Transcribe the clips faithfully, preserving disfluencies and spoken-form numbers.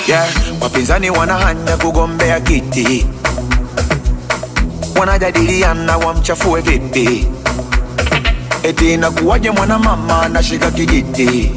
Yeah, wapinzani wanahanya kugombea kiti, wanajadiliana wamchafue vipi, eti inakuwaje mwana mama anashika kijiti,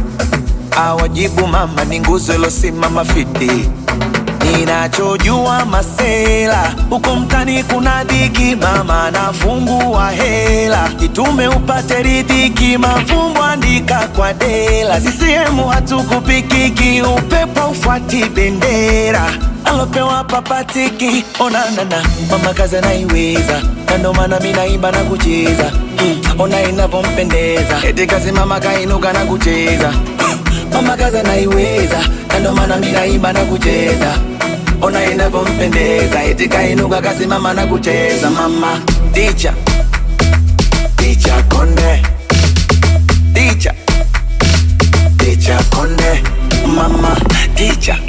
awajibu mama ni nguzo ilosimama fiti. Ninachojua masela huko mtani kuna dhiki, mama anafungua hela itume upate ridhiki, mafumbo andika kwa dela. C C M hatukupikiki, upepo ufuati bendera, alopewa papatiki. Onanana mama kazi anaiweza, na ndo maana mimi naimba na kucheza. mm. Ona inavyompendeza, eti kazi mama kainuka na kucheza. Mama kazi anaiweza, na ndo maana mimi naimba na kucheza. Ona inavyompendeza, eti kainuka kasimama na kucheza. Mama Ticha, Ticha Konde, Ticha, Ticha Konde. Mama Ticha,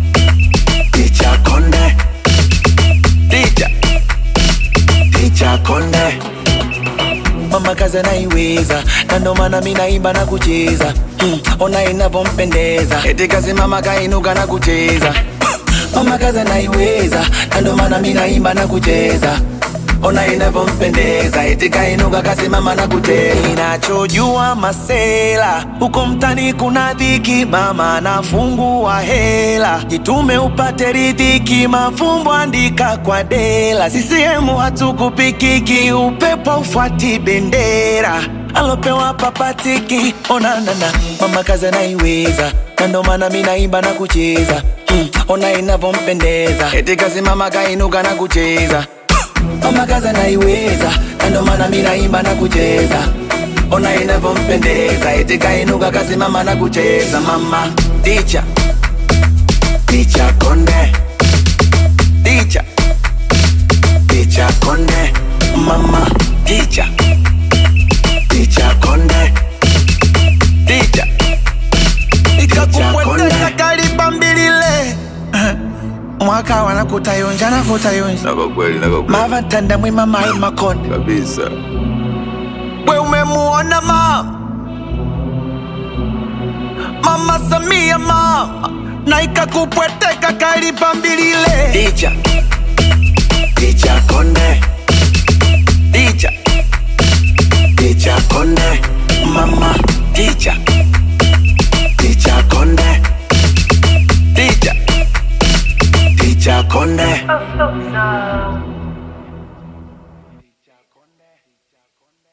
Ticha Konde, Ticha, Ticha Konde. Mama kazi anaiweza, na ndo maana mimi naimba na kucheza. mm. Ona inavyompendeza, eti kasimama kainuka na kucheza. Mama kazi anaiweza, na ndo maana mimi naimba na kucheza. Ona inavyompendeza, eti kainuka kasimama na kucheza. Ninachojua masela huko mtani kuna dhiki, mama anafungua hela jitume upate ridhiki, mafumbo andika kwa dela. C C M hatukupikiki, upepo ufuati bendera, alopewa papatiki. Onanana mama kazi anaiweza, na ndo maana mimi naimba na kucheza. mm. Ona inavyompendeza, eti kasimama kainuka na kucheza. Mama kazi anaiweza, na ndo maana mimi naimba na kucheza. Ona inavyompendeza, eti kainuka kasimama na kucheza. Mama Ticha, Ticha Konde, Ticha, Ticha Konde. Mama Ticha, Ticha Konde, Ticha, Ticha Konde. Kalipa mbilile mwaka wana kutayonja na kutayonja. Nako kweli, nako kweli. Mava tanda mwima mai makonde Kabisa. We umemuona mama, Mama Samia mama, na ikakupweteka kalipa mbilile. Ticha, Ticha Konde, Ticha, Ticha Konde. Mama Ticha, Ticha Konde, Ticha, Ticha Konde. Oh, so, so.